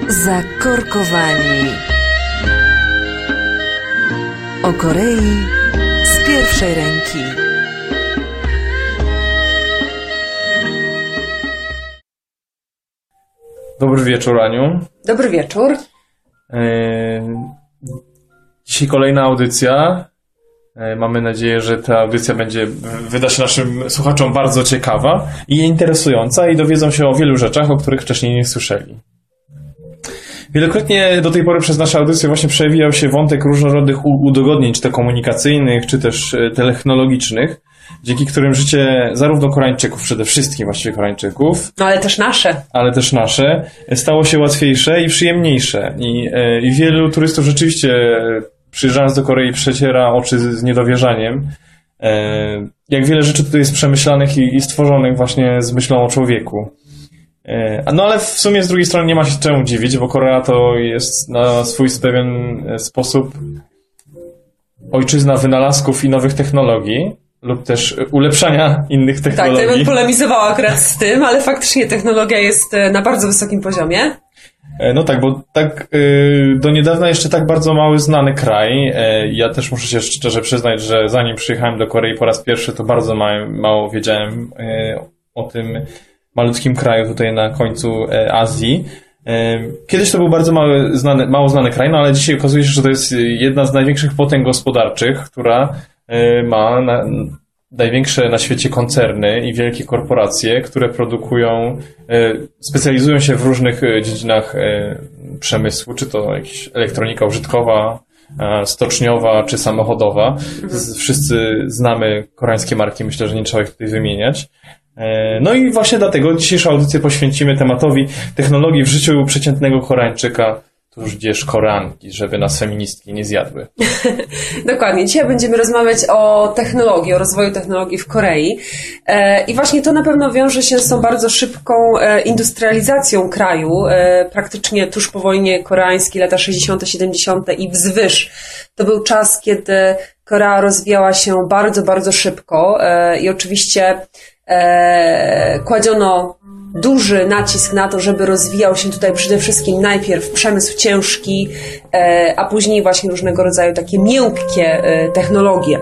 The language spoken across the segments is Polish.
Zakorkowani. O Korei z pierwszej ręki. Dobry wieczór, Aniu. Dobry wieczór. Dzisiaj kolejna audycja. Mamy nadzieję, że ta audycja wyda się naszym słuchaczom bardzo ciekawa i interesująca i dowiedzą się o wielu rzeczach, o których wcześniej nie słyszeli. Wielokrotnie do tej pory przez nasze audycje właśnie przewijał się wątek różnorodnych udogodnień, czy to komunikacyjnych, czy też technologicznych, dzięki którym życie zarówno Koreańczyków, przede wszystkim właściwie Koreańczyków, ale też nasze, stało się łatwiejsze i przyjemniejsze. I wielu turystów rzeczywiście, przyjeżdżając do Korei, przeciera oczy z niedowierzaniem, jak wiele rzeczy tutaj jest przemyślanych i stworzonych właśnie z myślą o człowieku. No ale w sumie z drugiej strony nie ma się czemu dziwić, bo Korea to jest na swój pewien sposób ojczyzna wynalazków i nowych technologii lub też ulepszania innych technologii. Tak, to ja bym polemizowała akurat z tym, ale faktycznie technologia jest na bardzo wysokim poziomie. No tak, bo tak do niedawna jeszcze tak bardzo mały znany kraj. Ja też muszę się szczerze przyznać, że zanim przyjechałem do Korei po raz pierwszy, to bardzo mało wiedziałem o tym malutkim kraju tutaj na końcu Azji. Kiedyś to był bardzo mało znany kraj, no ale dzisiaj okazuje się, że to jest jedna z największych potęg gospodarczych, która ma największe na świecie koncerny i wielkie korporacje, które specjalizują się w różnych dziedzinach przemysłu, czy to jakaś elektronika użytkowa, stoczniowa, czy samochodowa. Wszyscy znamy koreańskie marki, myślę, że nie trzeba ich tutaj wymieniać. No i właśnie dlatego dzisiejszą audycję poświęcimy tematowi technologii w życiu przeciętnego Koreańczyka, tudzież Koreanki, żeby nas feministki nie zjadły. Dokładnie. Dzisiaj będziemy rozmawiać o technologii, o rozwoju technologii w Korei. I właśnie to na pewno wiąże się z tą bardzo szybką industrializacją kraju. Praktycznie tuż po wojnie koreańskiej, lata 60., 70. i wzwyż. To był czas, kiedy Korea rozwijała się bardzo, bardzo szybko i oczywiście kładziono duży nacisk na to, żeby rozwijał się tutaj przede wszystkim najpierw przemysł ciężki, a później właśnie różnego rodzaju takie miękkie technologie.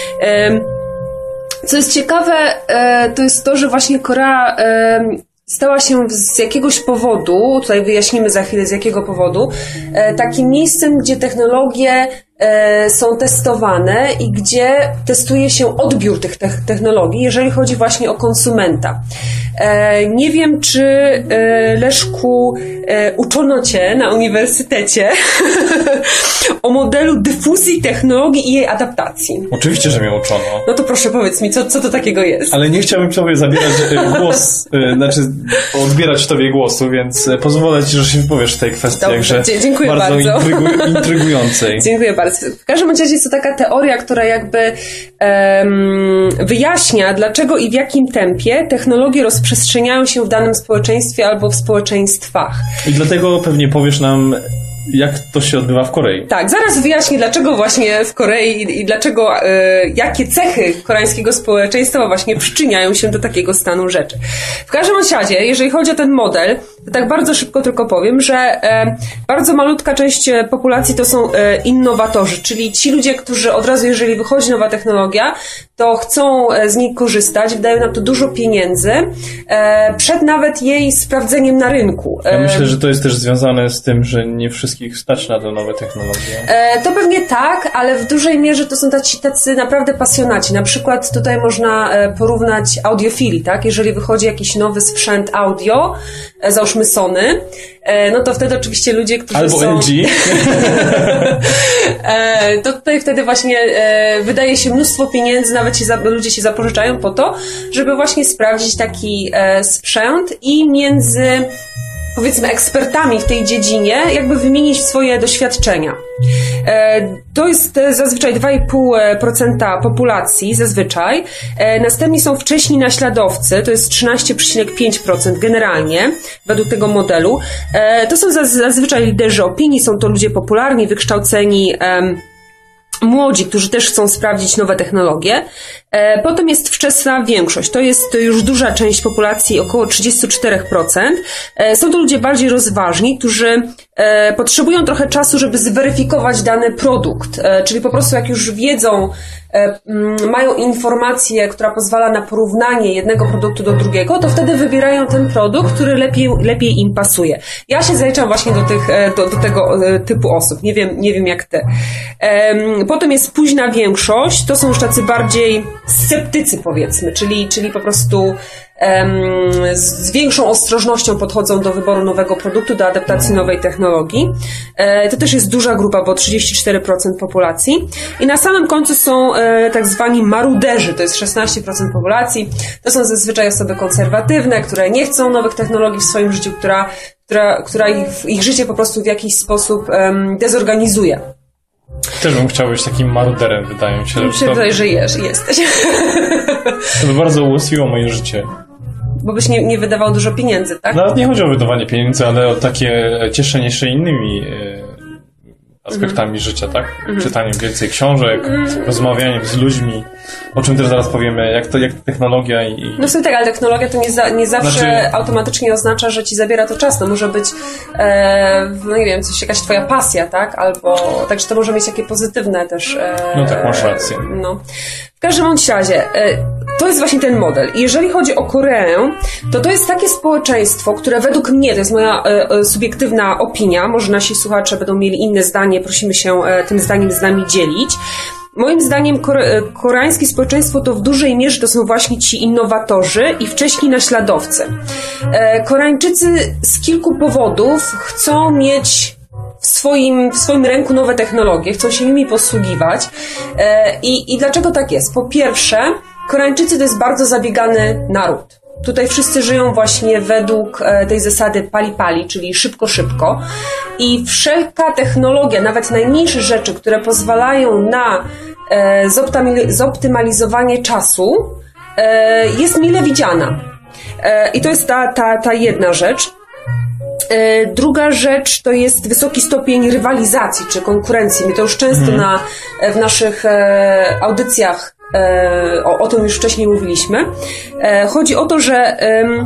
Co jest ciekawe, to jest to, że właśnie Korea stała się z jakiegoś powodu, tutaj wyjaśnimy za chwilę z jakiego powodu, takim miejscem, gdzie technologie są testowane i gdzie testuje się odbiór tych technologii, jeżeli chodzi właśnie o konsumenta. Nie wiem, czy Leszku uczono Cię na uniwersytecie o modelu dyfuzji technologii i jej adaptacji. Oczywiście, że mnie uczono. No to proszę powiedz mi, co to takiego jest? Ale nie chciałbym Tobie zabierać głos, odbierać Tobie głosu, więc pozwolę Ci, że się wypowiesz w tej kwestii. Dobrze, dziękuję bardzo. Intrygującej. Dziękuję bardzo. W każdym razie jest to taka teoria, która jakby wyjaśnia, dlaczego i w jakim tempie technologie rozprzestrzeniają się w danym społeczeństwie albo w społeczeństwach. I dlatego pewnie powiesz nam, jak to się odbywa w Korei. Tak, zaraz wyjaśnię, dlaczego właśnie w Korei i dlaczego, jakie cechy koreańskiego społeczeństwa właśnie przyczyniają się do takiego stanu rzeczy. W każdym razie, jeżeli chodzi o ten model, to tak bardzo szybko tylko powiem, że bardzo malutka część populacji to są innowatorzy, czyli ci ludzie, którzy od razu, jeżeli wychodzi nowa technologia, to chcą z niej korzystać, wydają na to dużo pieniędzy, przed nawet jej sprawdzeniem na rynku. Ja myślę, że to jest też związane z tym, że nie wszystkich stać na te nowe technologie. To pewnie tak, ale w dużej mierze to są tacy naprawdę pasjonaci. Na przykład tutaj można porównać audiofili, tak? Jeżeli wychodzi jakiś nowy sprzęt audio, załóżmy Sony, no to wtedy oczywiście ludzie, którzy albo są... LG. To tutaj wtedy właśnie wydaje się mnóstwo pieniędzy, nawet ludzie się zapożyczają po to, żeby właśnie sprawdzić taki sprzęt i między, powiedzmy, ekspertami w tej dziedzinie jakby wymienić swoje doświadczenia. To jest zazwyczaj 2,5% populacji, zazwyczaj. Następnie są wcześni naśladowcy, to jest 13,5% generalnie, według tego modelu. To są zazwyczaj liderzy opinii, są to ludzie popularni, wykształceni, młodzi, którzy też chcą sprawdzić nowe technologie. Potem jest wczesna większość. To jest już duża część populacji, około 34%. Są to ludzie bardziej rozważni, którzy potrzebują trochę czasu, żeby zweryfikować dany produkt. Czyli po prostu jak już wiedzą, mają informację, która pozwala na porównanie jednego produktu do drugiego, to wtedy wybierają ten produkt, który lepiej im pasuje. Ja się zaliczam właśnie do tego typu osób. Nie wiem jak ty. Potem jest późna większość. To są już tacy bardziej sceptycy, powiedzmy, czyli po prostu z większą ostrożnością podchodzą do wyboru nowego produktu, do adaptacji nowej technologii. To też jest duża grupa, bo 34% populacji. I na samym końcu są tak zwani maruderzy, to jest 16% populacji. To są zazwyczaj osoby konserwatywne, które nie chcą nowych technologii w swoim życiu, która ich życie po prostu w jakiś sposób dezorganizuje. Też bym chciał być takim maruderem, wydaje mi się. Mi się wydaje, że jesteś. To by bardzo ułatwiło moje życie. Bo byś nie wydawał dużo pieniędzy, tak? Nawet nie chodzi o wydawanie pieniędzy, ale o takie cieszenie się innymi aspektami życia, tak? Czytaniem więcej książek, rozmawianiem z ludźmi, o czym też zaraz powiemy, jak technologia i... No sobie tak, ale technologia to nie zawsze automatycznie oznacza, że ci zabiera to czas. To może być, no nie wiem, jakaś twoja pasja, tak? Albo, także to może mieć takie pozytywne też... No tak, masz rację. No. W każdym bądź razie, to jest właśnie ten model. I jeżeli chodzi o Koreę, to jest takie społeczeństwo, które według mnie, to jest moja subiektywna opinia, może nasi słuchacze będą mieli inne zdanie, prosimy się tym zdaniem z nami dzielić. Moim zdaniem koreańskie społeczeństwo to w dużej mierze to są właśnie ci innowatorzy i wcześniej naśladowcy. Koreańczycy z kilku powodów chcą mieć w swoim ręku nowe technologie, chcą się nimi posługiwać. I dlaczego tak jest? Po pierwsze, Koreańczycy to jest bardzo zabiegany naród. Tutaj wszyscy żyją właśnie według tej zasady pali-pali, czyli szybko. I wszelka technologia, nawet najmniejsze rzeczy, które pozwalają na zoptymalizowanie czasu, jest mile widziana. I to jest ta jedna rzecz. Druga rzecz to jest wysoki stopień rywalizacji czy konkurencji. My to już często w naszych audycjach o tym już wcześniej mówiliśmy. Chodzi o to, że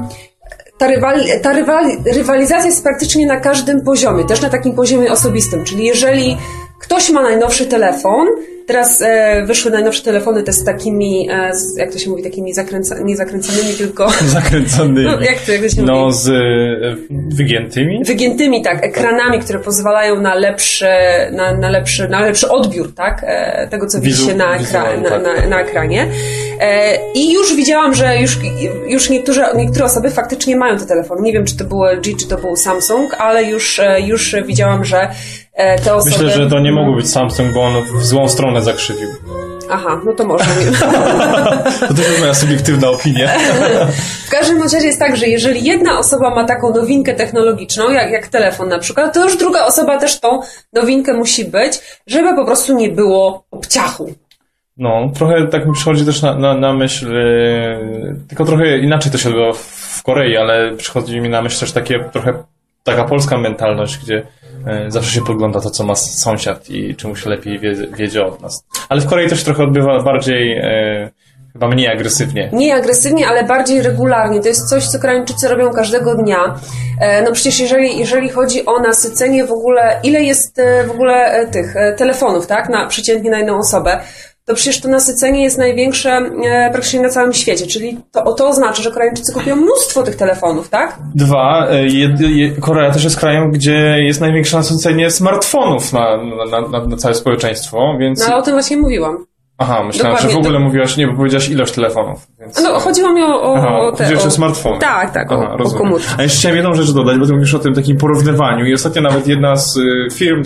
ta rywalizacja jest praktycznie na każdym poziomie, też na takim poziomie osobistym, czyli jeżeli ktoś ma najnowszy telefon, teraz wyszły najnowsze telefony te z takimi, jak to się mówi, takimi nie zakręconymi, tylko... Zakręconymi. No, jak to się mówi? No, z wygiętymi? Wygiętymi, tak, ekranami, które pozwalają na lepszy odbiór, tak, tego, co widzi się na ekranie. I już widziałam, że już niektóre osoby faktycznie mają te telefony. Nie wiem, czy to był LG, czy to był Samsung, ale już widziałam, że te osoby... Myślę, że to nie mogło być Samsung, bo on w złą stronę zakrzywił. Aha, no to może. To też jest moja subiektywna opinia. W każdym razie jest tak, że jeżeli jedna osoba ma taką nowinkę technologiczną, jak telefon na przykład, to już druga osoba też tą nowinkę musi być, żeby po prostu nie było obciachu. No, trochę tak mi przychodzi też na myśl, tylko trochę inaczej to się odbywa w Korei, ale przychodzi mi na myśl też taka polska mentalność, gdzie zawsze się podgląda to, co ma sąsiad i czemuś lepiej wiedzie od nas. Ale w Korei to się trochę odbywa bardziej, chyba mniej agresywnie. Mniej agresywnie, ale bardziej regularnie. To jest coś, co Koreańczycy robią każdego dnia. No przecież jeżeli chodzi o nasycenie w ogóle, ile jest w ogóle tych telefonów, tak, przeciętnie na jedną osobę, to przecież to nasycenie jest największe praktycznie na całym świecie, czyli to oznacza, że Koreańczycy kupują mnóstwo tych telefonów, tak? Dwa, Korea też jest krajem, gdzie jest największe nasycenie smartfonów na całe społeczeństwo, więc... No ale o tym właśnie mówiłam. Aha, myślałem, że w ogóle mówiłaś, nie, bo powiedziałaś ilość telefonów. Więc... No, chodziło mi o smartfony. Tak, o komórki. A jeszcze chciałem jedną rzecz dodać, bo ty mówisz o tym takim porównywaniu i ostatnio nawet jedna z firm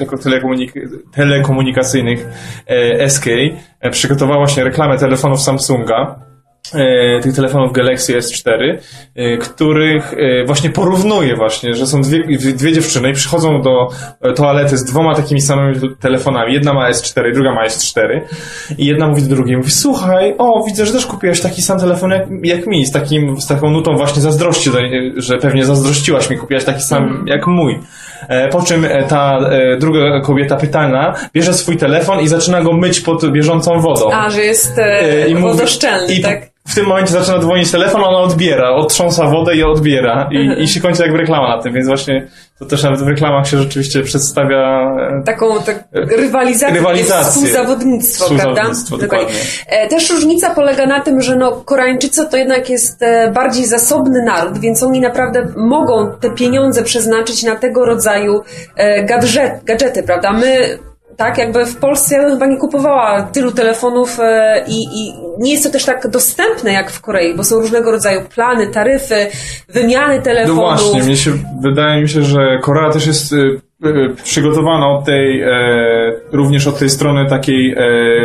telekomunikacyjnych SK przygotowała właśnie reklamę telefonów Samsunga tych telefonów Galaxy S4, których właśnie porównuje właśnie, że są dwie dziewczyny i przychodzą do toalety z dwoma takimi samymi telefonami. Jedna ma S4, druga ma S4 i jedna mówi do drugiej, mówi, słuchaj, widzę, że też kupiłeś taki sam telefon jak mi, z taką nutą właśnie zazdrości, że pewnie zazdrościłaś mi, kupiłaś taki sam jak mój. Po czym ta druga kobieta pytana bierze swój telefon i zaczyna go myć pod bieżącą wodą. Że jest wodoszczelny, tak? W tym momencie zaczyna dzwonić telefon, ona odbiera, otrząsa wodę i odbiera i się kończy jakby reklama na tym, więc właśnie to też nawet w reklamach się rzeczywiście przedstawia taką rywalizację. Współzawodnictwo, prawda? Dokładnie. Też różnica polega na tym, że Koreańczycy to jednak jest bardziej zasobny naród, więc oni naprawdę mogą te pieniądze przeznaczyć na tego rodzaju gadżety, prawda? My tak, jakby w Polsce ja bym chyba nie kupowała tylu telefonów i nie jest to też tak dostępne jak w Korei, bo są różnego rodzaju plany, taryfy, wymiany telefonów. No właśnie, wydaje mi się, że Korea też jest przygotowana również od tej strony takiej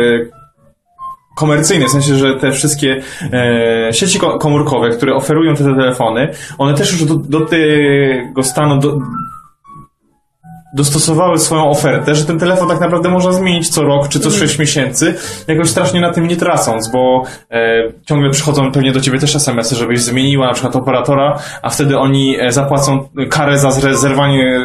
komercyjnej, w sensie, że te wszystkie sieci komórkowe, które oferują te telefony, one też już do tego stanu dostosowały swoją ofertę, że ten telefon tak naprawdę można zmienić co rok czy co 6 miesięcy, jakoś strasznie na tym nie tracąc, bo ciągle przychodzą pewnie do ciebie też SMS-y, żebyś zmieniła na przykład operatora, a wtedy oni zapłacą karę za zerwanie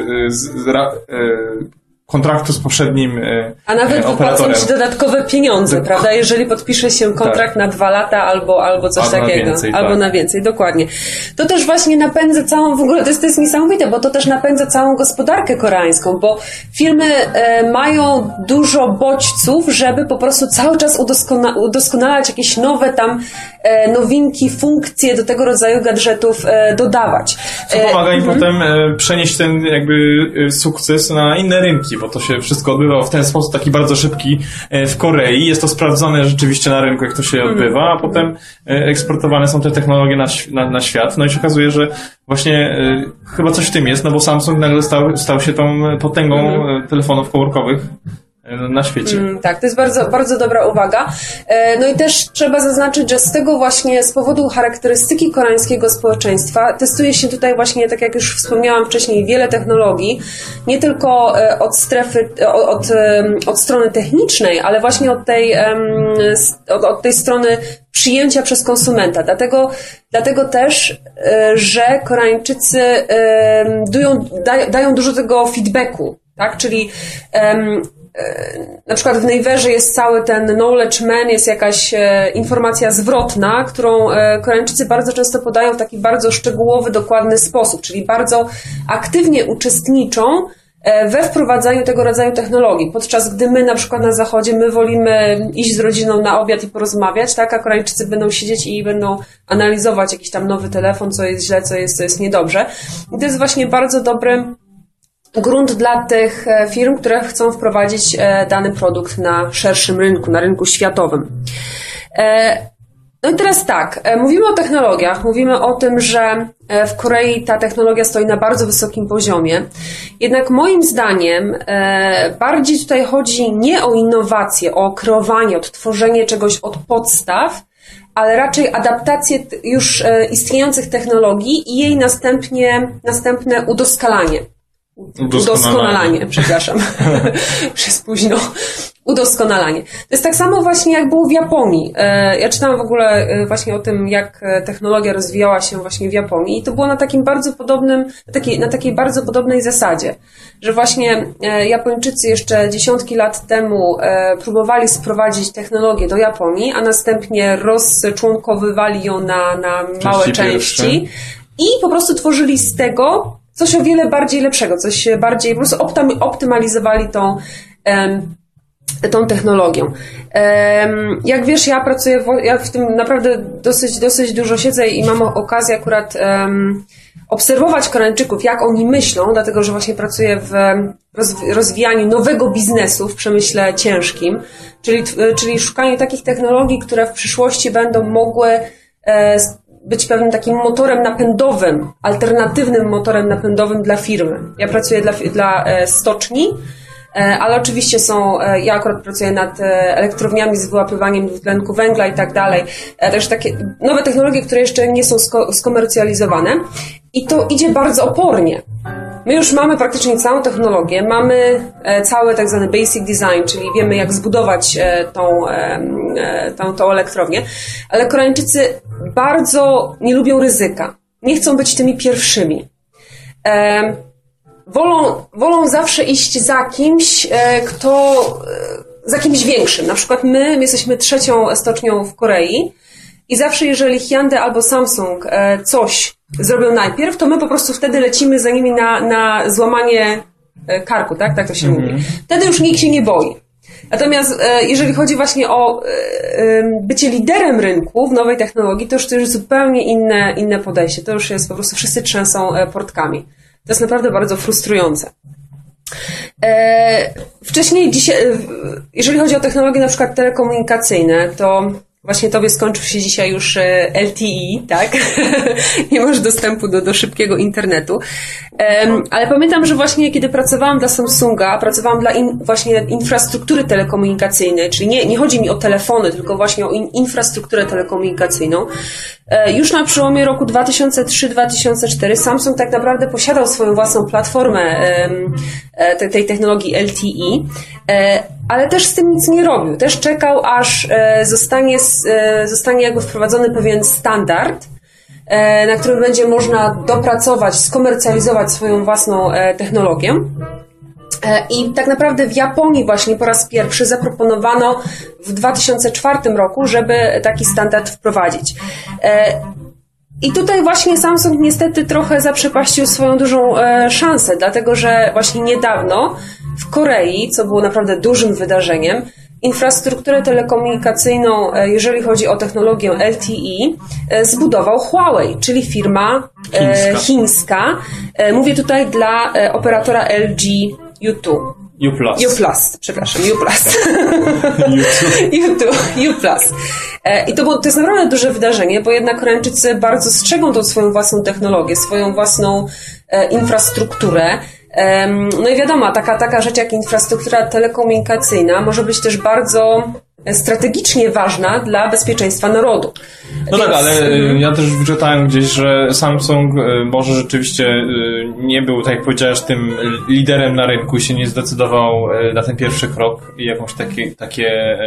kontraktu z poprzednim a nawet wypłacą ci dodatkowe pieniądze, prawda? Jeżeli podpisze się kontrakt na 2 lata albo coś takiego. Albo na więcej, dokładnie. To też właśnie napędza całą, w ogóle to jest niesamowite, bo to też napędza całą gospodarkę koreańską, bo firmy mają dużo bodźców, żeby po prostu cały czas udoskonalać jakieś nowe tam nowinki, funkcje do tego rodzaju gadżetów dodawać. Co pomaga im potem przenieść ten jakby sukces na inne rynki, bo to się wszystko odbywa w ten sposób taki bardzo szybki w Korei. Jest to sprawdzone rzeczywiście na rynku, jak to się odbywa, a potem eksportowane są te technologie na świat. No i się okazuje, że właśnie chyba coś w tym jest, no bo Samsung nagle stał się tą potęgą telefonów komórkowych na świecie. Tak, to jest bardzo, bardzo dobra uwaga. No i też trzeba zaznaczyć, że z powodu charakterystyki koreańskiego społeczeństwa testuje się tutaj właśnie, tak jak już wspomniałam wcześniej, wiele technologii, nie tylko od strony technicznej, ale właśnie od tej strony przyjęcia przez konsumenta. Dlatego też, że Koreańczycy dają dużo tego feedbacku, tak? Czyli na przykład w Naverze jest cały ten knowledge man, jest jakaś informacja zwrotna, którą Koreańczycy bardzo często podają w taki bardzo szczegółowy, dokładny sposób, czyli bardzo aktywnie uczestniczą we wprowadzaniu tego rodzaju technologii, podczas gdy my na przykład na Zachodzie my wolimy iść z rodziną na obiad i porozmawiać, tak, a Koreańczycy będą siedzieć i będą analizować jakiś tam nowy telefon, co jest źle, co jest niedobrze. I to jest właśnie bardzo dobry grunt dla tych firm, które chcą wprowadzić dany produkt na szerszym rynku, na rynku światowym. No i teraz tak, mówimy o technologiach, mówimy o tym, że w Korei ta technologia stoi na bardzo wysokim poziomie. Jednak moim zdaniem bardziej tutaj chodzi nie o innowacje, o kreowanie, o tworzenie czegoś od podstaw, ale raczej adaptację już istniejących technologii i jej następne udoskonalanie, przepraszam, przez późno. Udoskonalanie. To jest tak samo właśnie jak było w Japonii. Ja czytałam w ogóle właśnie o tym, jak technologia rozwijała się właśnie w Japonii i to było na takiej bardzo podobnej zasadzie, że właśnie Japończycy jeszcze dziesiątki lat temu próbowali sprowadzić technologię do Japonii, a następnie rozczłonkowywali ją na małe części i po prostu tworzyli z tego coś o wiele bardziej lepszego, coś bardziej, po prostu optymalizowali tą technologią. Jak wiesz, ja w tym naprawdę dosyć dużo siedzę i mam okazję akurat obserwować Koreańczyków, jak oni myślą, dlatego że właśnie pracuję w rozwijaniu nowego biznesu w przemyśle ciężkim, czyli szukaniu takich technologii, które w przyszłości będą mogły być pewnym takim motorem napędowym, alternatywnym motorem napędowym dla firmy. Ja pracuję dla stoczni, ale oczywiście ja akurat pracuję nad elektrowniami z wyłapywaniem dwutlenku węgla i tak dalej. Także takie nowe technologie, które jeszcze nie są skomercjalizowane i to idzie bardzo opornie. My już mamy praktycznie całą technologię, mamy cały tak zwany basic design, czyli wiemy jak zbudować tą elektrownię, ale Koreańczycy bardzo nie lubią ryzyka. Nie chcą być tymi pierwszymi. Wolą zawsze iść za kimś, za kimś większym. Na przykład my jesteśmy 3. stocznią w Korei i zawsze jeżeli Hyundai albo Samsung coś zrobią najpierw, to my po prostu wtedy lecimy za nimi na złamanie karku, tak? Tak to się mówi. Wtedy już nikt się nie boi. Natomiast jeżeli chodzi właśnie o bycie liderem rynku w nowej technologii, to już zupełnie inne podejście. To już jest po prostu wszyscy trzęsą portkami. To jest naprawdę bardzo frustrujące. Wcześniej, jeżeli chodzi o technologie na przykład telekomunikacyjne, to właśnie tobie skończył się dzisiaj już LTE, tak? Nie masz dostępu do szybkiego internetu. Ale pamiętam, że właśnie kiedy pracowałam dla Samsunga, pracowałam dla właśnie infrastruktury telekomunikacyjnej, czyli nie chodzi mi o telefony, tylko właśnie o infrastrukturę telekomunikacyjną. Już na przełomie roku 2003-2004 Samsung tak naprawdę posiadał swoją własną platformę tej technologii LTE, ale też z tym nic nie robił. Też czekał, aż zostanie jakby wprowadzony pewien standard, na którym będzie można dopracować, skomercjalizować swoją własną technologię. I tak naprawdę w Japonii właśnie po raz pierwszy zaproponowano w 2004 roku, żeby taki standard wprowadzić. I tutaj właśnie Samsung niestety trochę zaprzepaścił swoją dużą szansę, dlatego że właśnie niedawno w Korei, co było naprawdę dużym wydarzeniem, infrastrukturę telekomunikacyjną, jeżeli chodzi o technologię LTE, zbudował Huawei, czyli firma chińska. Mówię tutaj dla operatora LG U2. U+, przepraszam, U+. U+. I to jest naprawdę duże wydarzenie, bo jednak Koreańczycy bardzo strzegą tą swoją własną technologię, swoją własną infrastrukturę. No i wiadomo, taka rzecz jak infrastruktura telekomunikacyjna może być też bardzo strategicznie ważna dla bezpieczeństwa narodu. No tak, ale ja też wyczytałem gdzieś, że Samsung może rzeczywiście nie był, tak jak powiedziałeś, tym liderem na rynku i się nie zdecydował na ten pierwszy krok i jakąś takie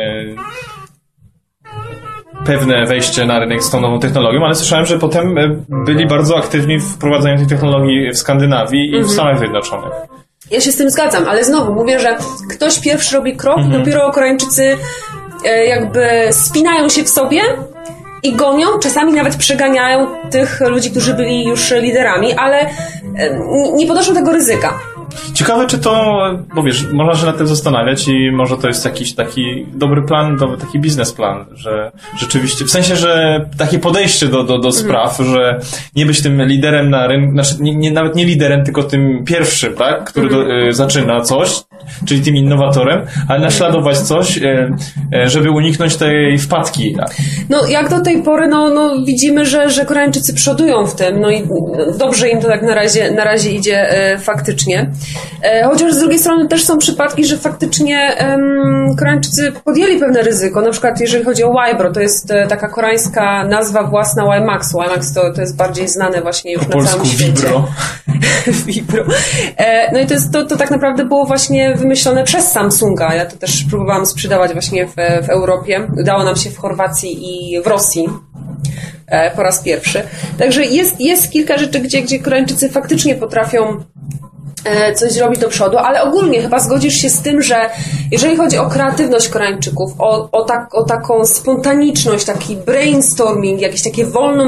pewne wejście na rynek z tą nową technologią, ale słyszałem, że potem byli bardzo aktywni w wprowadzaniu tej technologii w Skandynawii i w Stanach Zjednoczonych. Ja się z tym zgadzam, ale znowu mówię, że ktoś pierwszy robi krok, dopiero Koreańczycy jakby spinają się w sobie i gonią, czasami nawet przeganiają tych ludzi, którzy byli już liderami, ale nie podnoszą tego ryzyka. Ciekawe, czy to, bo wiesz, można się nad tym zastanawiać i może to jest jakiś taki dobry plan, taki biznesplan, że rzeczywiście, w sensie, że takie podejście do spraw, że nie być tym liderem na rynku, znaczy nawet nie liderem, tylko tym pierwszym, tak, który zaczyna coś, czyli tym innowatorem, ale naśladować coś, żeby uniknąć tej wpadki. Tak? No, jak do tej pory, no widzimy, że Koreańczycy przodują w tym, no i dobrze im to tak na razie idzie faktycznie. Chociaż z drugiej strony też są przypadki, że faktycznie Koreańczycy podjęli pewne ryzyko. Na przykład jeżeli chodzi o Wibro, to jest taka koreańska nazwa własna WiMAX. WiMAX to jest bardziej znane właśnie już na całym świecie. Vibro. Vibro. No i to tak naprawdę było właśnie wymyślone przez Samsunga. Ja to też próbowałam sprzedawać właśnie w Europie. Udało nam się w Chorwacji i w Rosji po raz pierwszy. Także jest kilka rzeczy, gdzie Koreańczycy faktycznie potrafią coś zrobić do przodu, ale ogólnie chyba zgodzisz się z tym, że jeżeli chodzi o kreatywność Koreańczyków, o taką spontaniczność, taki brainstorming, jakieś takie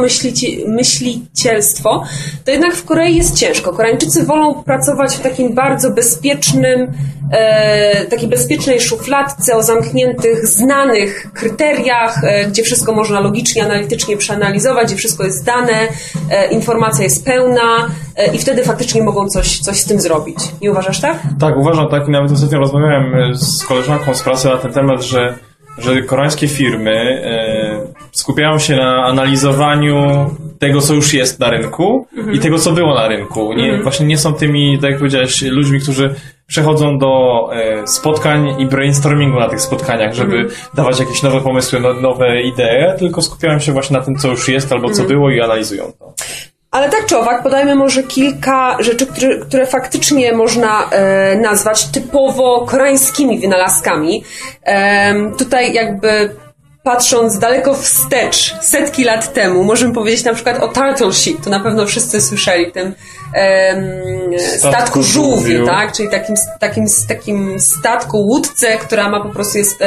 myślicielstwo, to jednak w Korei jest ciężko. Koreańczycy wolą pracować w takim bardzo bezpiecznym, takiej bezpiecznej szufladce o zamkniętych, znanych kryteriach, gdzie wszystko można logicznie, analitycznie przeanalizować, gdzie wszystko jest dane, informacja jest pełna i wtedy faktycznie mogą coś z tym zrobić. Nie uważasz tak? Tak, uważam tak i nawet ostatnio rozmawiałem z koleżanką z pracy na ten temat, że koreańskie firmy skupiają się na analizowaniu tego, co już jest na rynku i tego, co było na rynku. Właśnie nie są tymi, tak jak powiedziałeś, ludźmi, którzy przechodzą do spotkań i brainstormingu na tych spotkaniach, żeby dawać jakieś nowe pomysły, nowe idee, tylko skupiają się właśnie na tym, co już jest albo co było i analizują to. Ale tak czy owak, podajmy może kilka rzeczy, które faktycznie można nazwać typowo koreańskimi wynalazkami. Tutaj jakby patrząc daleko wstecz, setki lat temu, możemy powiedzieć na przykład o Turtle Ship, to na pewno wszyscy słyszeli, tym statku żółwiu, tak? Czyli takim statku, łódce, która ma po prostu jest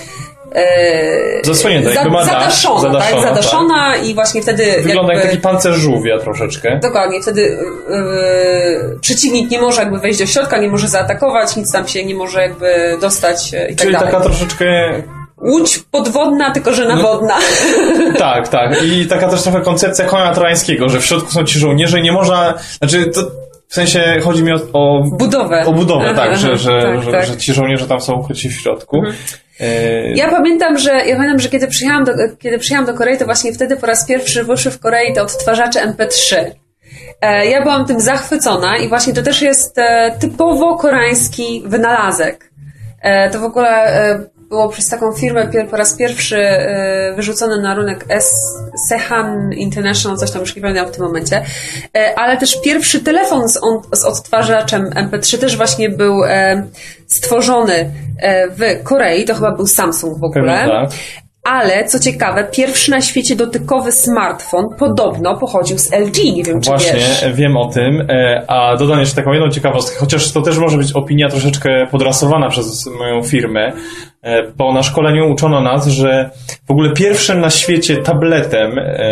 zasłonięta, jakby ma zadaszona, tak? I właśnie wtedy wygląda jak taki pancerz żółwia troszeczkę. Dokładnie, wtedy przeciwnik nie może jakby wejść do środka, nie może zaatakować, nic tam się nie może jakby dostać i tak dalej. Czyli taka troszeczkę... Łódź podwodna, tylko że nawodna. Tak. I taka też trochę koncepcja konia trojańskiego, że w środku są ci żołnierze i nie można... Znaczy, to w sensie chodzi mi o budowę. O budowę, tak, że ci żołnierze tam są ukryci w środku. Ja pamiętam, że kiedy przyjechałam do Korei, to właśnie wtedy po raz pierwszy wyszły w Korei te odtwarzacze MP3. Ja byłam tym zachwycona i właśnie to też jest typowo koreański wynalazek. To w ogóle było przez taką firmę po raz pierwszy wyrzucony na rynek Sehan International, coś tam już nie pamiętam w tym momencie, ale też pierwszy telefon z odtwarzaczem MP3 też właśnie był stworzony w Korei, to chyba był Samsung w ogóle. Tak. Ale, co ciekawe, pierwszy na świecie dotykowy smartfon podobno pochodził z LG, nie wiem czy właśnie, wiesz. Właśnie, wiem o tym, a dodam jeszcze taką jedną ciekawostkę, chociaż to też może być opinia troszeczkę podrasowana przez moją firmę, bo na szkoleniu uczono nas, że w ogóle pierwszym na świecie tabletem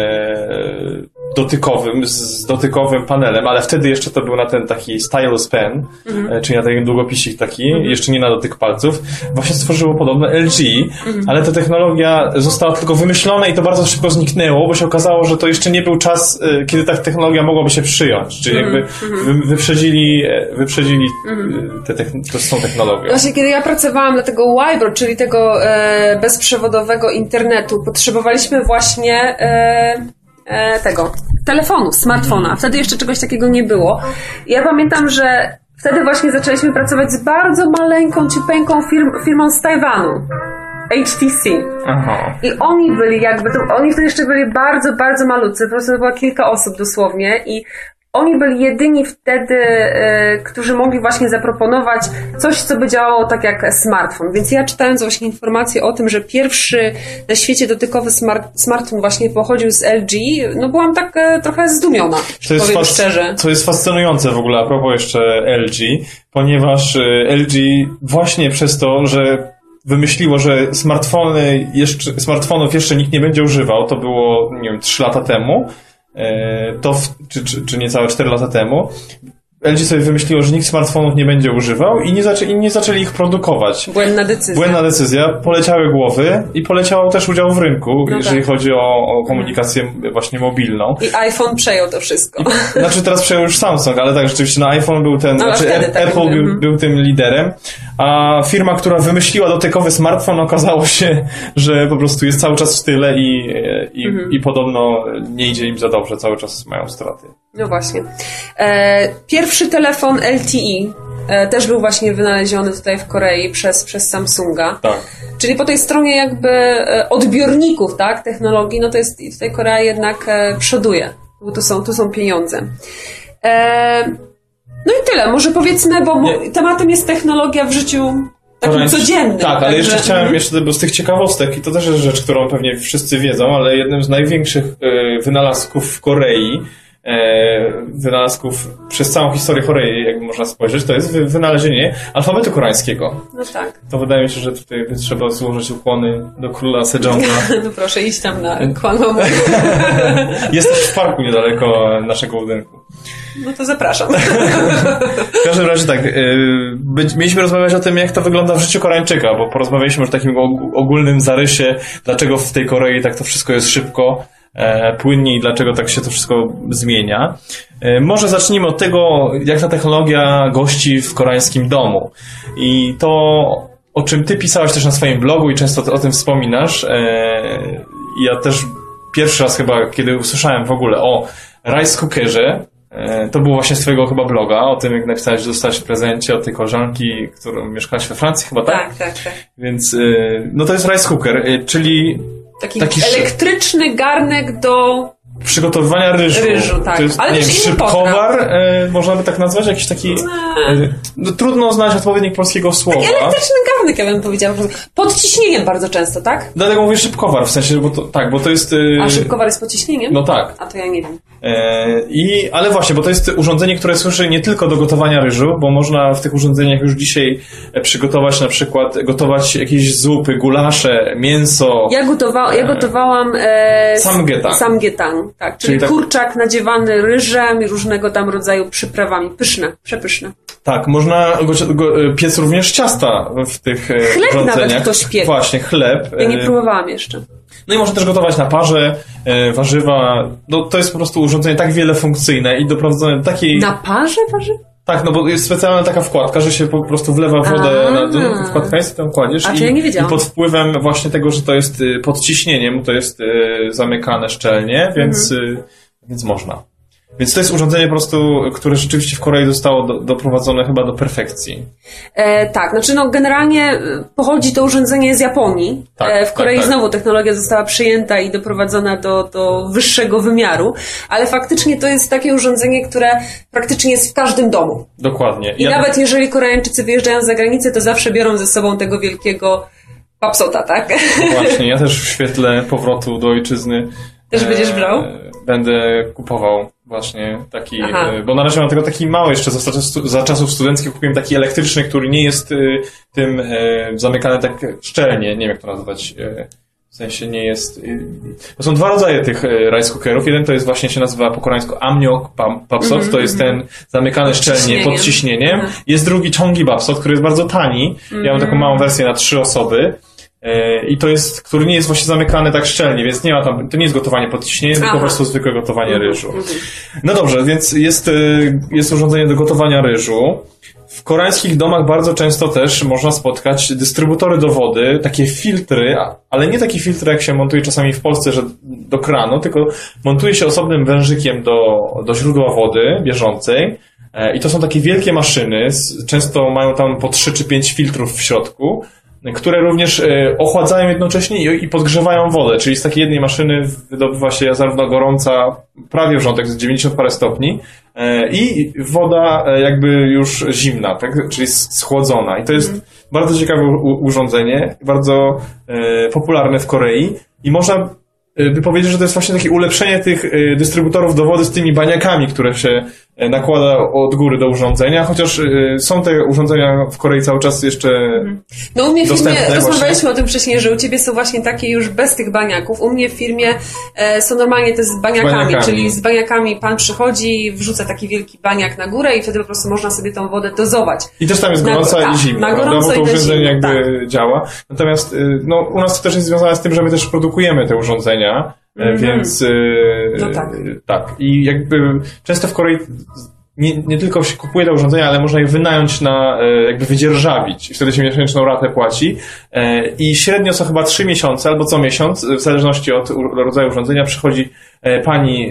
dotykowym, z dotykowym panelem, ale wtedy jeszcze to był na ten taki stylus pen, czyli na ten długopisik taki, jeszcze nie na dotyk palców, właśnie stworzyło podobno LG, ale ta technologia została tylko wymyślona i to bardzo szybko zniknęło, bo się okazało, że to jeszcze nie był czas, kiedy ta technologia mogłaby się przyjąć, czyli jakby wyprzedzili tą technologię. Właśnie kiedy ja pracowałam dla tego Wi-Fi, czyli tego bezprzewodowego internetu, potrzebowaliśmy właśnie tego telefonu, smartfona. Wtedy jeszcze czegoś takiego nie było. Ja pamiętam, że wtedy właśnie zaczęliśmy pracować z bardzo maleńką, ciupeńką firmą z Tajwanu. HTC. Aha. I oni wtedy jeszcze byli bardzo, bardzo malutcy. Po prostu to było kilka osób dosłownie i oni byli jedyni wtedy, którzy mogli właśnie zaproponować coś, co by działało tak jak smartfon. Więc ja czytając właśnie informacje o tym, że pierwszy na świecie dotykowy smartfon właśnie pochodził z LG, no byłam tak trochę zdumiona, powiem szczerze. Co jest fascynujące w ogóle a propos jeszcze LG, ponieważ LG właśnie przez to, że wymyśliło, że smartfonów jeszcze nikt nie będzie używał, to było, nie wiem, 3 lata temu, czy niecałe 4 lata temu, LG sobie wymyśliło, że nikt smartfonów nie będzie używał i nie zaczęli ich produkować. Błędna decyzja. Poleciały głowy i poleciał też udział w rynku, jeżeli chodzi o komunikację właśnie mobilną. I iPhone przejął to wszystko. Znaczy teraz przejął już Samsung, ale tak, rzeczywiście iPhone był Apple był tym liderem, a firma, która wymyśliła dotykowy smartfon, okazało się, że po prostu jest cały czas w tyle i podobno nie idzie im za dobrze, cały czas mają straty. No właśnie. Pierwszy telefon LTE też był właśnie wynaleziony tutaj w Korei przez Samsunga. Tak. Czyli po tej stronie jakby odbiorników, tak, technologii, no to jest tutaj Korea jednak przoduje, bo tu są pieniądze. No i tyle, może powiedzmy, bo tematem jest technologia w życiu takim codziennym. Tak, ale jeszcze chciałem, z tych ciekawostek, i to też jest rzecz, którą pewnie wszyscy wiedzą, ale jednym z największych wynalazków w Korei, wynalazków przez całą historię Korei, jakby można spojrzeć, to jest wynalezienie alfabetu koreańskiego. No tak. To wydaje mi się, że tutaj trzeba złożyć ukłony do króla Sejonga. No proszę, idź tam na Kwangomu. Jest też w parku niedaleko naszego budynku. No to zapraszam. W każdym razie tak, mieliśmy rozmawiać o tym, jak to wygląda w życiu Koreańczyka, bo porozmawialiśmy już o takim ogólnym zarysie, dlaczego w tej Korei tak to wszystko jest szybko, płynnie i dlaczego tak się to wszystko zmienia. Może zacznijmy od tego, jak ta technologia gości w koreańskim domu. I to, o czym ty pisałaś też na swoim blogu i często o tym wspominasz, ja też pierwszy raz chyba, kiedy usłyszałem w ogóle o rice cookerze, To było właśnie z twojego chyba bloga, o tym jak napisałeś, że dostałeś w prezencie od tej koleżanki, którą mieszkałaś we Francji chyba, tak? Tak. Więc, no to jest rice cooker, czyli... Taki elektryczny garnek do... przygotowywania ryżu, tak. To jest, ale nie też wiem, szybkowar, można by tak nazwać, jakiś taki... No, trudno znaleźć odpowiednik polskiego słowa. Taki elektryczny garnek, ja bym powiedziała. Pod ciśnieniem bardzo często, tak? Dlatego mówię szybkowar, w sensie, bo to jest... A szybkowar jest pod ciśnieniem? No tak. A to ja nie wiem. Ale właśnie, bo to jest urządzenie, które służy nie tylko do gotowania ryżu, bo można w tych urządzeniach już dzisiaj przygotować na przykład, gotować jakieś zupy, gulasze, mięso. Ja gotowałam samgyetang, tak, czyli kurczak nadziewany ryżem i różnego tam rodzaju przyprawami. Pyszne, przepyszne. Tak, można piec również ciasta w tych urządzeniach. Chleb nawet ktoś piecze. Właśnie, chleb. Ja nie próbowałam jeszcze. No i można też gotować na parze, warzywa. No, to jest po prostu urządzenie tak wielofunkcyjne i doprowadzone do takiej... Na parze warzywa? Tak, no bo jest specjalna taka wkładka, że się po prostu wlewa wodę na wkładkę i tam kładziesz. Ja nie wiedziałam. I pod wpływem właśnie tego, że to jest pod ciśnieniem, to jest zamykane szczelnie, więc można. Więc to jest urządzenie po prostu, które rzeczywiście w Korei zostało doprowadzone chyba do perfekcji. Tak, znaczy generalnie pochodzi to urządzenie z Japonii. Tak, w Korei znowu technologia została przyjęta i doprowadzona do wyższego wymiaru, ale faktycznie to jest takie urządzenie, które praktycznie jest w każdym domu. Dokładnie. I nawet jeżeli Koreańczycy wyjeżdżają za granicę, to zawsze biorą ze sobą tego wielkiego papsota, tak? No właśnie, ja też w świetle powrotu do ojczyzny też będziesz brał? Będę kupował właśnie taki, bo na razie mam tylko taki mały jeszcze, za czasów studenckich kupiłem taki elektryczny, który nie jest tym zamykany tak szczelnie, nie wiem jak to nazwać, w sensie nie jest... To są dwa rodzaje tych rice cookerów. Jeden to jest właśnie, się nazywa po koreańsku amniok babsot, to jest ten zamykany szczelnie pod ciśnieniem. Jest drugi cheongi babsot, który jest bardzo tani. Ja mam taką małą wersję na 3 osoby. I to jest, który nie jest właśnie zamykany tak szczelnie, więc nie ma tam, to nie jest gotowanie pod ciśnieniem, tylko po prostu zwykłe gotowanie ryżu. No dobrze, więc jest urządzenie do gotowania ryżu. W koreańskich domach bardzo często też można spotkać dystrybutory do wody, takie filtry, ale nie takie filtry, jak się montuje czasami w Polsce, że do kranu, tylko montuje się osobnym wężykiem do źródła wody bieżącej. I to są takie wielkie maszyny, często mają tam po 3 czy 5 filtrów w środku, które również ochładzają jednocześnie i podgrzewają wodę, czyli z takiej jednej maszyny wydobywa się zarówno gorąca, prawie wrzątek, z 90 parę stopni i woda jakby już zimna, tak? Czyli schłodzona. I to jest bardzo ciekawe urządzenie, bardzo popularne w Korei i można by powiedzieć, że to jest właśnie takie ulepszenie tych dystrybutorów do wody z tymi baniakami, które się nakłada od góry do urządzenia, chociaż są te urządzenia w Korei cały czas jeszcze No u mnie w dostępne. firmie, rozmawialiśmy o tym wcześniej, że u ciebie są właśnie takie już bez tych baniaków. U mnie w firmie są normalnie te z baniakami, czyli z baniakami pan przychodzi, wrzuca taki wielki baniak na górę i wtedy po prostu można sobie tą wodę dozować. I też tam jest gorąca i zimna, prawda? Bo to urządzenie jakby działa. Natomiast no, u nas to też jest związane z tym, że my też produkujemy te urządzenia, więc no tak. I jakby często w Korei nie tylko się kupuje te urządzenia, ale można je wynająć jakby wydzierżawić i wtedy się miesięczną ratę płaci i średnio co chyba 3 miesiące albo co miesiąc, w zależności od rodzaju urządzenia, przychodzi pani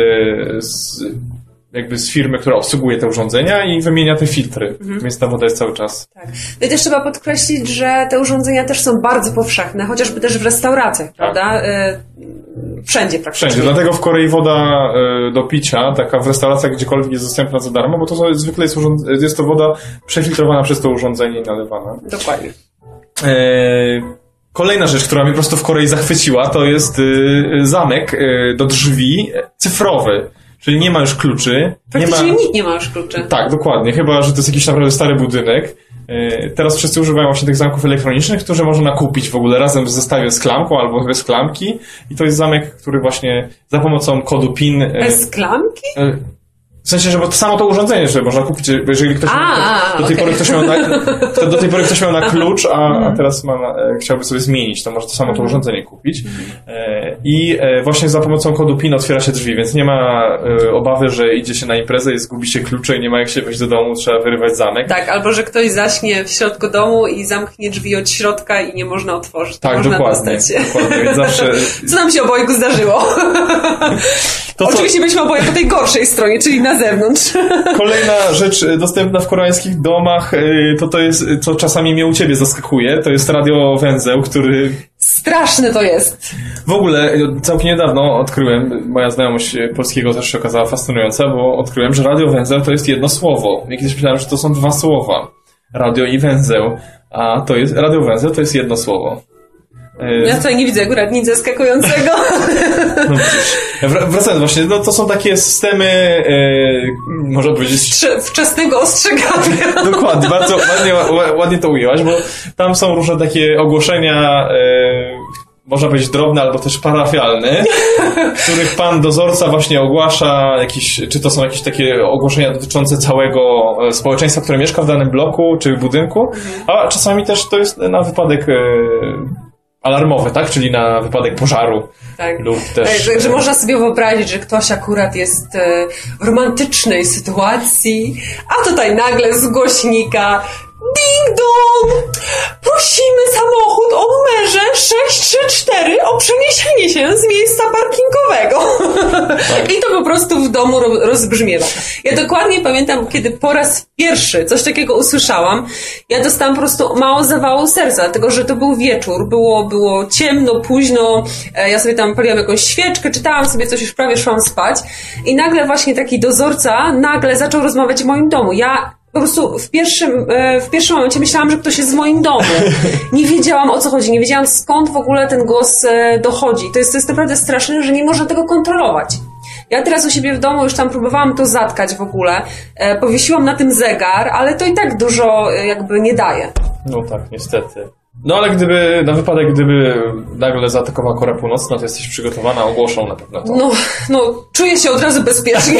z firmy, która obsługuje te urządzenia i wymienia te filtry, więc ta woda jest cały czas. Tak. No i też trzeba podkreślić, że te urządzenia też są bardzo powszechne, chociażby też w restauracjach, prawda? Wszędzie praktycznie. Wszędzie, dlatego w Korei woda do picia, taka w restauracjach gdziekolwiek jest dostępna za darmo, bo to zwykle jest to woda przefiltrowana przez to urządzenie i nalewana. Dokładnie. Kolejna rzecz, która mnie po prostu w Korei zachwyciła, to jest zamek do drzwi cyfrowy. Czyli nie ma już kluczy. Praktycznie nikt nie ma już kluczy. Tak, dokładnie. Chyba, że to jest jakiś naprawdę stary budynek. Teraz wszyscy używają właśnie tych zamków elektronicznych, które można kupić w ogóle razem w zestawie z klamką albo bez klamki. I to jest zamek, który właśnie za pomocą kodu PIN... Bez klamki? W sensie, że bo to samo to urządzenie, że można kupić, bo jeżeli ktoś do tej pory ktoś miał na klucz, a teraz chciałby sobie zmienić, to może to samo to urządzenie kupić. I właśnie za pomocą kodu PIN otwiera się drzwi, więc nie ma obawy, że idzie się na imprezę i zgubi się klucze i nie ma jak się wejść do domu, trzeba wyrywać zamek. Tak, albo że ktoś zaśnie w środku domu i zamknie drzwi od środka i nie można otworzyć. Tak, można dokładnie. dostać się. Dokładnie, więc zawsze... Co nam się obojgu zdarzyło? Oczywiście byliśmy oboje po tej gorszej stronie, czyli na zewnątrz. Kolejna rzecz dostępna w koreańskich domach, to jest, co czasami mnie u ciebie zaskakuje, to jest radiowęzeł, który... Straszne to jest. W ogóle całkiem niedawno odkryłem, moja znajomość polskiego też się okazała fascynująca, bo odkryłem, że radiowęzeł to jest jedno słowo. Ja kiedyś myślałem, że to są dwa słowa. Radio i węzeł. A to jest, radiowęzeł to jest jedno słowo. Ja tutaj nie widzę akurat nic zaskakującego. No, wracając właśnie, no to są takie systemy, można powiedzieć... Wczesnego ostrzegania. Dokładnie, bardzo ładnie to ujęłaś, bo tam są różne takie ogłoszenia, można powiedzieć drobne albo też parafialne, w których pan dozorca właśnie ogłasza czy to są jakieś takie ogłoszenia dotyczące całego społeczeństwa, które mieszka w danym bloku czy budynku, a czasami też to jest na wypadek alarmowy, tak? Czyli na wypadek pożaru. Tak. Lub też... Także można sobie wyobrazić, że ktoś akurat jest w romantycznej sytuacji, a tutaj nagle z głośnika ding dong! Prosimy samochód o numerze 634 o przeniesienie się z miejsca parkingowego. Tak. I to po prostu w domu rozbrzmiewa. Ja dokładnie pamiętam, kiedy po raz pierwszy coś takiego usłyszałam, ja dostałam po prostu mało zawału serca, dlatego że to był wieczór, było ciemno, późno, ja sobie tam paliłam jakąś świeczkę, czytałam sobie coś, już prawie szłam spać i nagle właśnie taki dozorca zaczął rozmawiać w moim domu. Ja po prostu w pierwszym momencie myślałam, że ktoś jest w moim domu. Nie wiedziałam, o co chodzi. Nie wiedziałam, skąd w ogóle ten głos dochodzi. To jest naprawdę straszne, że nie można tego kontrolować. Ja teraz u siebie w domu już tam próbowałam to zatkać w ogóle. Powiesiłam na tym zegar, ale to i tak dużo jakby nie daje. No tak, niestety. No ale na wypadek, gdyby nagle zaatakowała Korea Północna, to jesteś przygotowana, ogłoszą na pewno to. No, czuję się od razu bezpiecznie.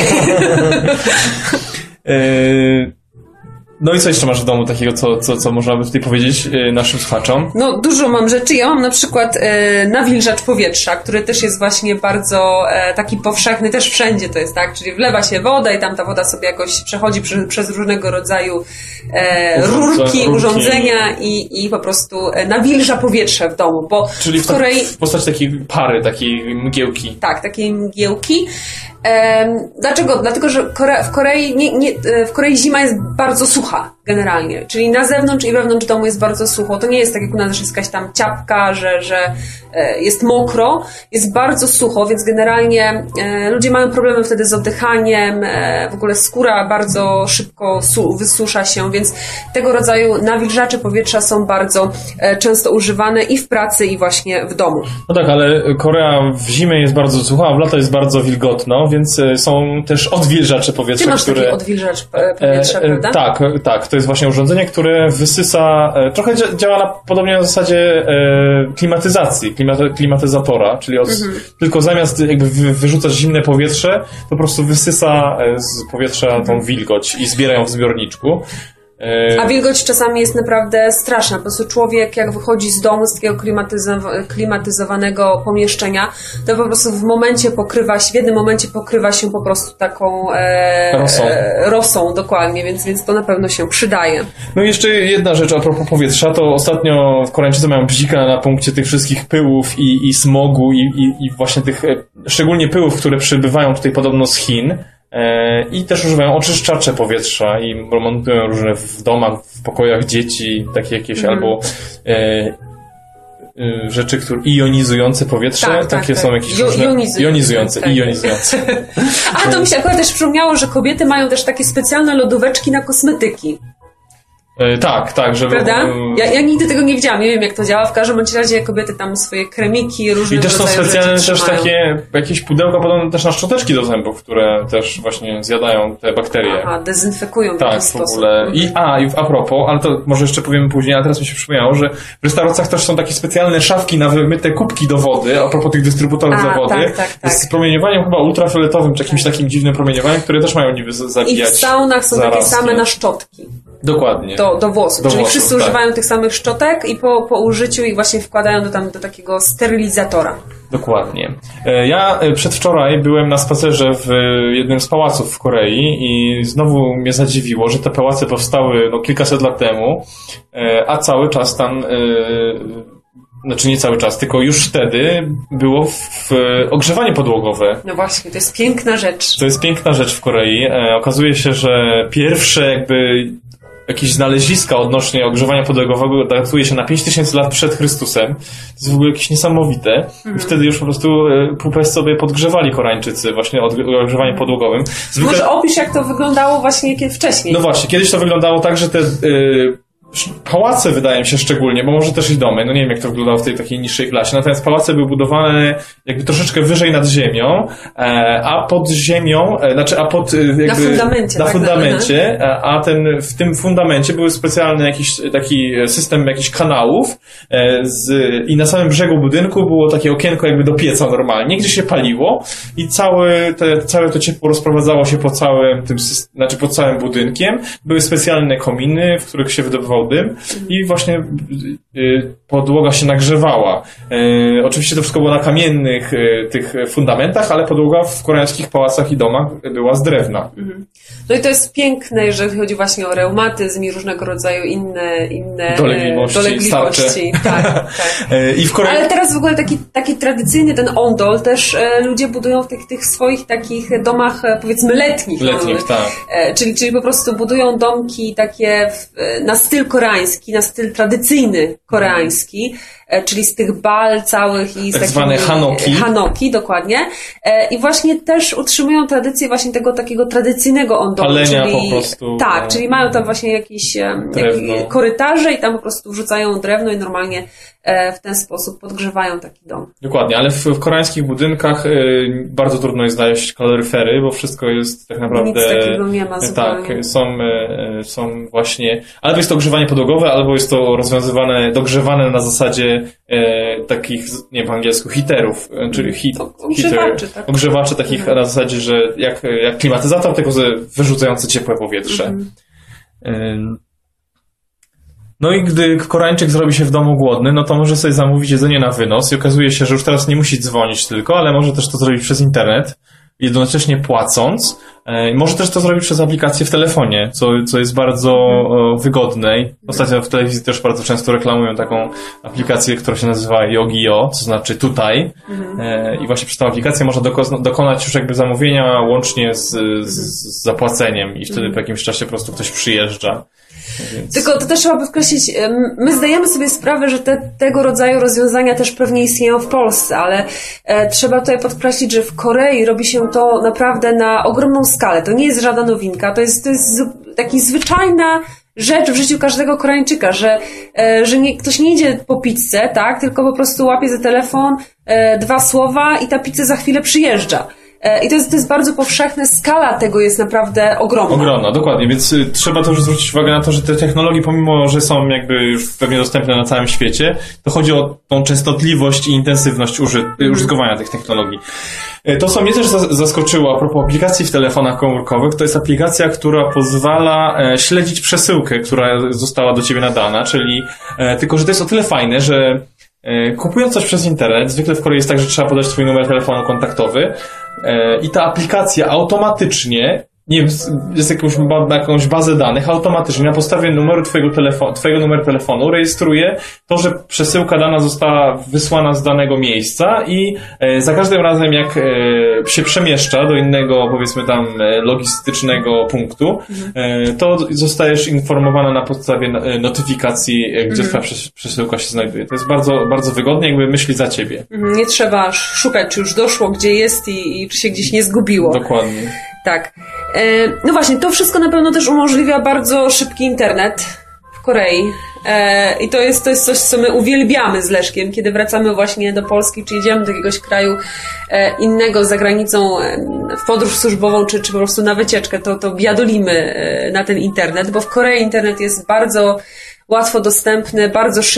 No i co jeszcze masz w domu takiego, co można by tutaj powiedzieć naszym słuchaczom? No dużo mam rzeczy. Ja mam na przykład nawilżacz powietrza, który też jest właśnie bardzo taki powszechny, też wszędzie to jest, tak? Czyli wlewa się woda i tam ta woda sobie jakoś przechodzi przez różnego rodzaju rurki, urządzenia i po prostu nawilża powietrze w domu, bo czyli w Korei... w postaci takiej pary, takiej mgiełki. Tak, takiej mgiełki. Dlaczego? Dlatego, że w Korei zima jest bardzo sucha generalnie, czyli na zewnątrz i wewnątrz domu jest bardzo sucho. To nie jest tak jak u nas, że jest jakaś tam ciapka, że jest mokro, jest bardzo sucho, więc generalnie ludzie mają problemy wtedy z oddychaniem, w ogóle skóra bardzo szybko wysusza się, więc tego rodzaju nawilżacze powietrza są bardzo często używane i w pracy, i właśnie w domu. No tak, ale Korea w zimę jest bardzo sucha, a w lato jest bardzo wilgotno, więc są też odwilżacze powietrza, Ty masz taki odwilżacz powietrza, prawda? Tak. To jest właśnie urządzenie, które wysysa, trochę działa podobnie na zasadzie klimatyzacji, klimatyzatora, czyli tylko zamiast jakby wyrzucać zimne powietrze, to po prostu wysysa z powietrza tą wilgoć i zbiera ją w zbiorniczku. A wilgoć czasami jest naprawdę straszna. Po prostu człowiek, jak wychodzi z domu, z takiego klimatyzowanego pomieszczenia, to po prostu w jednym momencie pokrywa się po prostu taką rosą, dokładnie, więc to na pewno się przydaje. No i jeszcze jedna rzecz a propos powietrza, to ostatnio Koreańczycy mają bzika na punkcie tych wszystkich pyłów i smogu i właśnie tych, szczególnie pyłów, które przybywają tutaj podobno z Chin. I też używają oczyszczacze powietrza i montują różne w domach, w pokojach dzieci, takie jakieś albo rzeczy, które ionizujące powietrze, takie są jakieś różne... Jonizujące. A to mi się akurat też przypomniało, że kobiety mają też takie specjalne lodóweczki na kosmetyki. Tak, żeby... Prawda? Ja nigdy tego nie widziałam, nie wiem jak to działa, w każdym razie kobiety tam swoje kremiki, różne. I też są specjalne też takie jakieś pudełka podobne też na szczoteczki do zębów, które też właśnie zjadają te bakterie. Aha, dezynfekują w ten sposób. W ogóle. I a propos, ale to może jeszcze powiemy później, ale teraz mi się przypomniało, że w restauracjach też są takie specjalne szafki na wymyte kubki do wody, a propos tych dystrybutorów do wody. Tak. Z promieniowaniem chyba ultrafioletowym, czy jakimś takim dziwnym promieniowaniem, które też mają niby zabijać. I w saunach są takie same na szczotki. Dokładnie. Do włosów. Czyli wszyscy używają tych samych szczotek i po użyciu ich właśnie wkładają do takiego sterylizatora. Dokładnie. Ja przedwczoraj byłem na spacerze w jednym z pałaców w Korei i znowu mnie zadziwiło, że te pałace powstały kilkaset lat temu, a cały czas tam znaczy nie cały czas, tylko już wtedy było ogrzewanie podłogowe. No właśnie, to jest piękna rzecz. To jest piękna rzecz w Korei. Okazuje się, że pierwsze jakby jakieś znaleziska odnośnie ogrzewania podłogowego datuje się na 5000 lat przed Chrystusem. To jest w ogóle jakieś niesamowite. I wtedy już po prostu pupę sobie podgrzewali Koreańczycy właśnie ogrzewaniem podłogowym. Może opisz, jak to wyglądało właśnie wcześniej. No właśnie, kiedyś to wyglądało tak, że te pałace, wydaje mi się szczególnie, bo może też i domy, no nie wiem jak to wyglądało w tej takiej niższej klasie, natomiast pałace były budowane jakby troszeczkę wyżej nad ziemią, a pod ziemią, na fundamencie, a w tym fundamencie były specjalny jakiś taki system jakichś kanałów i na samym brzegu budynku było takie okienko jakby do pieca normalnie, gdzie się paliło i całe to ciepło rozprowadzało się po całym budynkiem. Były specjalne kominy, w których się wydobywał dym i właśnie podłoga się nagrzewała. Oczywiście to wszystko było na kamiennych tych fundamentach, ale podłoga w koreańskich pałacach i domach była z drewna. No i to jest piękne, jeżeli chodzi właśnie o reumatyzm i różnego rodzaju inne dolegliwości. Tak. I w Korei... Ale teraz w ogóle taki tradycyjny ten ondol też ludzie budują w tych swoich takich domach, powiedzmy letnich. Tak. Czyli po prostu budują domki takie na styl koreański, na styl tradycyjny koreański, czyli z tych bal całych i z tak zwane hanoki, dokładnie. I właśnie też utrzymują tradycję właśnie tego takiego tradycyjnego ondolu. Palenia po prostu. Tak, czyli mają tam właśnie jakieś korytarze i tam po prostu wrzucają drewno i normalnie w ten sposób podgrzewają taki dom. Dokładnie, ale w koreańskich budynkach bardzo trudno jest znaleźć kaloryfery, bo wszystko jest tak naprawdę... Nic takiego nie ma zupełnie. Tak, są właśnie... Albo jest to ogrzewanie podłogowe, albo jest to dogrzewane na zasadzie takich, nie wiem po angielsku, heaterów, czyli ogrzewaczy takich na zasadzie, że jak klimatyzator, tylko wyrzucający ciepłe powietrze. No i gdy Koreańczyk zrobi się w domu głodny, no to może sobie zamówić jedzenie na wynos i okazuje się, że już teraz nie musi dzwonić tylko, ale może też to zrobić przez internet, jednocześnie płacąc. Może też to zrobić przez aplikację w telefonie, co jest bardzo wygodne. Ostatnio w telewizji też bardzo często reklamują taką aplikację, która się nazywa Yogi-Yo, co znaczy tutaj. I właśnie przez tę aplikację można dokonać już jakby zamówienia łącznie z zapłaceniem i wtedy po jakimś czasie po prostu ktoś przyjeżdża. Więc... Tylko to też trzeba podkreślić, my zdajemy sobie sprawę, że tego rodzaju rozwiązania też pewnie istnieją w Polsce, ale trzeba tutaj podkreślić, że w Korei robi się to naprawdę na ogromną skalę. To nie jest żadna nowinka, to jest taki zwyczajna rzecz w życiu każdego Koreańczyka, że ktoś nie idzie po pizzę, tak, tylko po prostu łapie za telefon 2 słowa i ta pizza za chwilę przyjeżdża. I to jest bardzo powszechne, skala tego jest naprawdę ogromna. Ogromna, dokładnie, więc trzeba też zwrócić uwagę na to, że te technologie, pomimo że są jakby już pewnie dostępne na całym świecie, to chodzi o tą częstotliwość i intensywność użytkowania tych technologii. To, co mnie też zaskoczyło a propos aplikacji w telefonach komórkowych, to jest aplikacja, która pozwala śledzić przesyłkę, która została do ciebie nadana, czyli tylko, że to jest o tyle fajne, że kupując coś przez internet, zwykle w Korei jest tak, że trzeba podać swój numer telefonu kontaktowy i ta aplikacja automatycznie, nie wiem, jest jakąś bazę danych, automatycznie na podstawie numeru twojego numeru telefonu rejestruje to, że przesyłka dana została wysłana z danego miejsca i za każdym razem jak się przemieszcza do innego, powiedzmy tam logistycznego punktu, to zostajesz informowana na podstawie notyfikacji, gdzie twoja przesyłka się znajduje. To jest bardzo, bardzo wygodnie, jakby myśli za ciebie. Nie trzeba szukać, czy już doszło, gdzie jest i czy się gdzieś nie zgubiło. Dokładnie. Tak. No właśnie, to wszystko na pewno też umożliwia bardzo szybki internet w Korei. I to jest coś, co my uwielbiamy z Leszkiem, kiedy wracamy właśnie do Polski, czy jedziemy do jakiegoś kraju innego za granicą w podróż służbową, czy po prostu na wycieczkę, to biadolimy na ten internet, bo w Korei internet jest bardzo łatwo dostępny,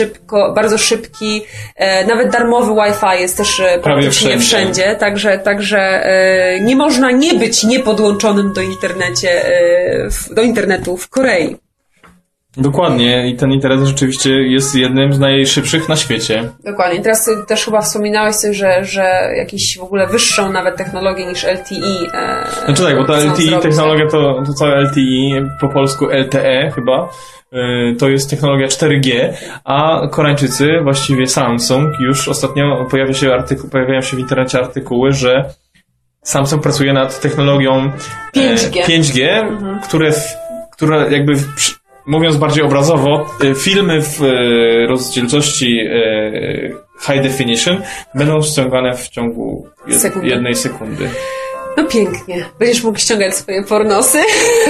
bardzo szybki, nawet darmowy Wi-Fi jest też praktycznie wszędzie, także nie można nie być niepodłączonym do internetu w Korei. Dokładnie i ten internet rzeczywiście jest jednym z najszybszych na świecie. Dokładnie. Teraz też chyba wspominałeś coś, że jakieś w ogóle wyższą nawet technologię niż LTE. Znaczy tak, bo ta LTE technologia to całe LTE, po polsku LTE chyba, to jest technologia 4G, a Koreańczycy, właściwie Samsung, już ostatnio pojawiają się w internecie artykuły, że Samsung pracuje nad technologią 5G, która jakby mówiąc bardziej obrazowo, filmy w rozdzielczości high definition będą ściągane w ciągu jednej sekundy. No pięknie. Będziesz mógł ściągać swoje pornosy.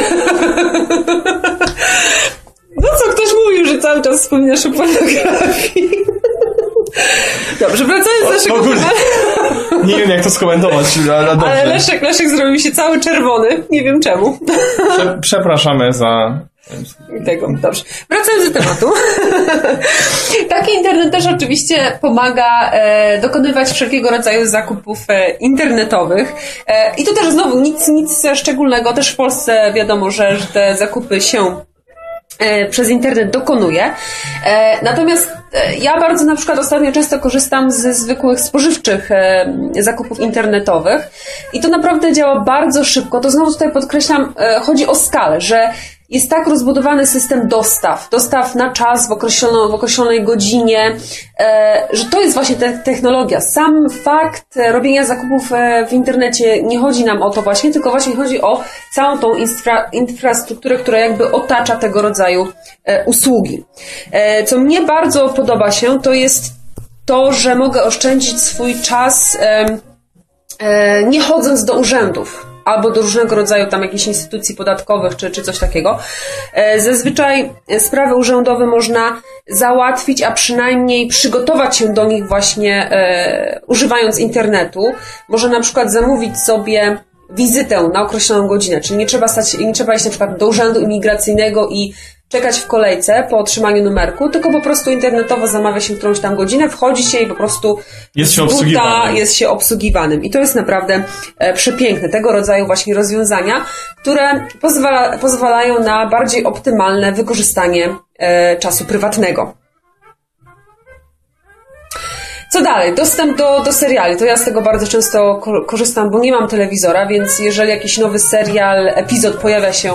No co, ktoś mówił, że cały czas wspominasz o pornografii. Dobrze, wracając do naszego tematu. Nie wiem, jak to skomentować, ale dobrze. Ale Leszek zrobił się cały czerwony. Nie wiem czemu. Przepraszamy za tego. Dobrze. Wracając do tematu. Taki internet też oczywiście pomaga dokonywać wszelkiego rodzaju zakupów internetowych. I tu też znowu nic szczególnego. Też w Polsce wiadomo, że te zakupy się przez internet dokonuje. Natomiast ja bardzo na przykład ostatnio często korzystam ze zwykłych spożywczych zakupów internetowych i to naprawdę działa bardzo szybko. To znowu tutaj podkreślam, chodzi o skalę, że jest tak rozbudowany system dostaw na czas w określonej godzinie, że to jest właśnie technologia. Sam fakt robienia zakupów w internecie nie chodzi nam o to właśnie, tylko właśnie chodzi o całą tą infrastrukturę, która jakby otacza tego rodzaju usługi. Co mnie bardzo podoba się, to jest to, że mogę oszczędzić swój czas nie chodząc do urzędów albo do różnego rodzaju tam jakichś instytucji podatkowych, czy coś takiego. Zazwyczaj sprawy urzędowe można załatwić, a przynajmniej przygotować się do nich właśnie używając internetu. Można na przykład zamówić sobie wizytę na określoną godzinę, czyli nie trzeba iść na przykład do urzędu imigracyjnego i czekać w kolejce po otrzymaniu numerku, tylko po prostu internetowo zamawia się którąś tam godzinę, wchodzi się i po prostu jest się obsługiwanym. I to jest naprawdę przepiękne. Tego rodzaju właśnie rozwiązania, które pozwalają na bardziej optymalne wykorzystanie czasu prywatnego. Co dalej? Dostęp do seriali. To ja z tego bardzo często korzystam, bo nie mam telewizora, więc jeżeli jakiś nowy serial, epizod pojawia się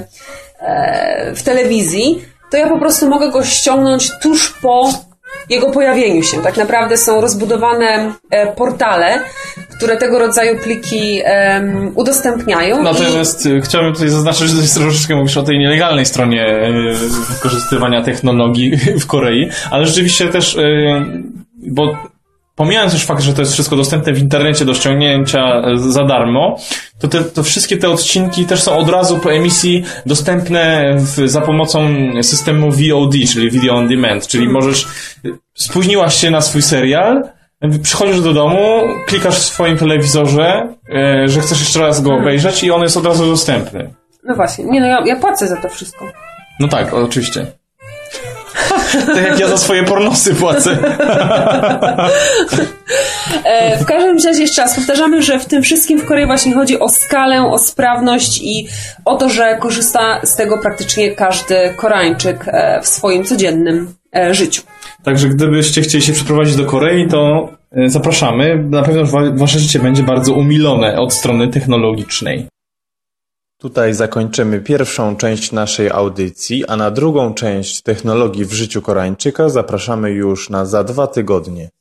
w telewizji, to ja po prostu mogę go ściągnąć tuż po jego pojawieniu się. Tak naprawdę są rozbudowane portale, które tego rodzaju pliki udostępniają. Natomiast chciałbym tutaj zaznaczyć, że to jest troszeczkę mówisz o tej nielegalnej stronie wykorzystywania technologii w Korei, ale rzeczywiście też, bo pomijając już fakt, że to jest wszystko dostępne w internecie do ściągnięcia za darmo, to wszystkie te odcinki też są od razu po emisji dostępne za pomocą systemu VOD, czyli Video on Demand, czyli spóźniłaś się na swój serial, przychodzisz do domu, klikasz w swoim telewizorze, że chcesz jeszcze raz go obejrzeć i on jest od razu dostępny. No właśnie, ja płacę za to wszystko. No tak, oczywiście. Tak jak ja za swoje pornosy płacę. W każdym razie jeszcze raz powtarzamy, że w tym wszystkim w Korei właśnie chodzi o skalę, o sprawność i o to, że korzysta z tego praktycznie każdy Koreańczyk w swoim codziennym życiu. Także gdybyście chcieli się przeprowadzić do Korei, to zapraszamy. Na pewno wasze życie będzie bardzo umilone od strony technologicznej. Tutaj zakończymy pierwszą część naszej audycji, a na drugą część technologii w życiu Koreańczyka zapraszamy już za 2 tygodnie.